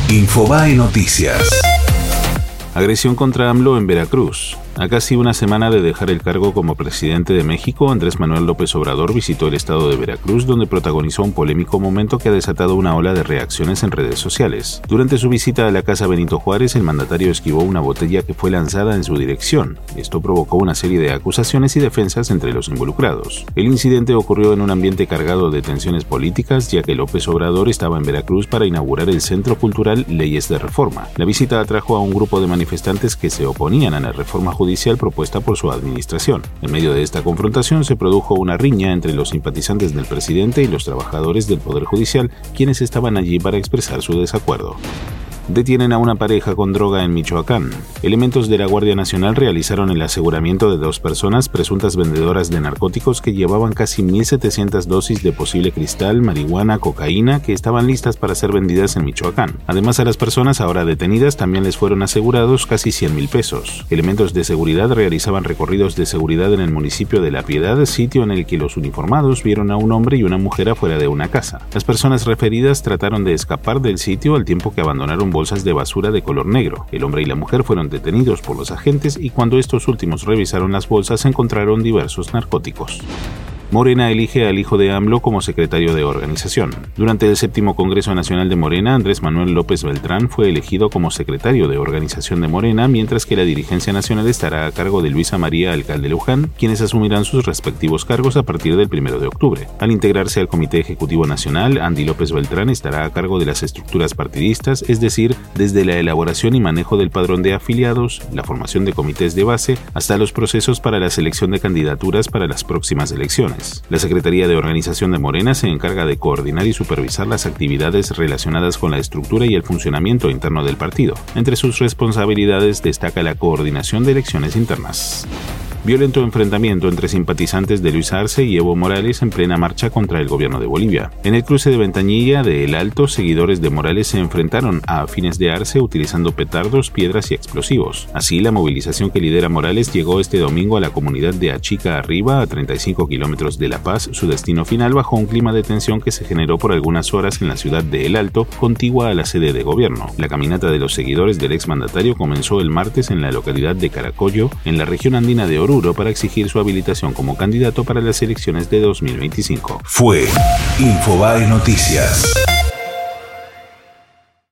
Infobae Noticias. Agresión contra AMLO en Veracruz. A casi una semana de dejar el cargo como presidente de México, Andrés Manuel López Obrador visitó el estado de Veracruz, donde protagonizó un polémico momento que ha desatado una ola de reacciones en redes sociales. Durante su visita a la Casa Benito Juárez, el mandatario esquivó una botella que fue lanzada en su dirección. Esto provocó una serie de acusaciones y defensas entre los involucrados. El incidente ocurrió en un ambiente cargado de tensiones políticas, ya que López Obrador estaba en Veracruz para inaugurar el Centro Cultural Leyes de Reforma. La visita atrajo a un grupo de manifestantes que se oponían a la reforma judicial propuesta por su administración. En medio de esta confrontación se produjo una riña entre los simpatizantes del presidente y los trabajadores del Poder Judicial, quienes estaban allí para expresar su desacuerdo. Detienen a una pareja con droga en Michoacán. Elementos de la Guardia Nacional realizaron el aseguramiento de 2 personas presuntas vendedoras de narcóticos que llevaban casi 1.700 dosis de posible cristal, marihuana, cocaína que estaban listas para ser vendidas en Michoacán. Además, a las personas ahora detenidas también les fueron asegurados casi 100,000 pesos. Elementos de seguridad realizaban recorridos de seguridad en el municipio de La Piedad, sitio en el que los uniformados vieron a un hombre y una mujer afuera de una casa. Las personas referidas trataron de escapar del sitio al tiempo que abandonaron bolsas de basura de color negro. El hombre y la mujer fueron detenidos por los agentes y cuando estos últimos revisaron las bolsas encontraron diversos narcóticos. Morena elige al hijo de AMLO como secretario de organización. Durante el 7º Congreso Nacional de Morena, Andrés Manuel López Beltrán fue elegido como secretario de organización de Morena, mientras que la dirigencia nacional estará a cargo de Luisa María Alcalde Luján, quienes asumirán sus respectivos cargos a partir del 1 de octubre. Al integrarse al Comité Ejecutivo Nacional, Andy López Beltrán estará a cargo de las estructuras partidistas, es decir, desde la elaboración y manejo del padrón de afiliados, la formación de comités de base, hasta los procesos para la selección de candidaturas para las próximas elecciones. La Secretaría de Organización de Morena se encarga de coordinar y supervisar las actividades relacionadas con la estructura y el funcionamiento interno del partido. Entre sus responsabilidades destaca la coordinación de elecciones internas. Violento enfrentamiento entre simpatizantes de Luis Arce y Evo Morales en plena marcha contra el gobierno de Bolivia. En el cruce de Ventanilla de El Alto, seguidores de Morales se enfrentaron a afines de Arce utilizando petardos, piedras y explosivos. Así, la movilización que lidera Morales llegó este domingo a la comunidad de Achica Arriba, a 35 kilómetros de La Paz, su destino final bajo un clima de tensión que se generó por algunas horas en la ciudad de El Alto, contigua a la sede de gobierno. La caminata de los seguidores del exmandatario comenzó el martes en la localidad de Caracollo, en la región andina de Oruro, para exigir su habilitación como candidato para las elecciones de 2025. Fue Infobae Noticias.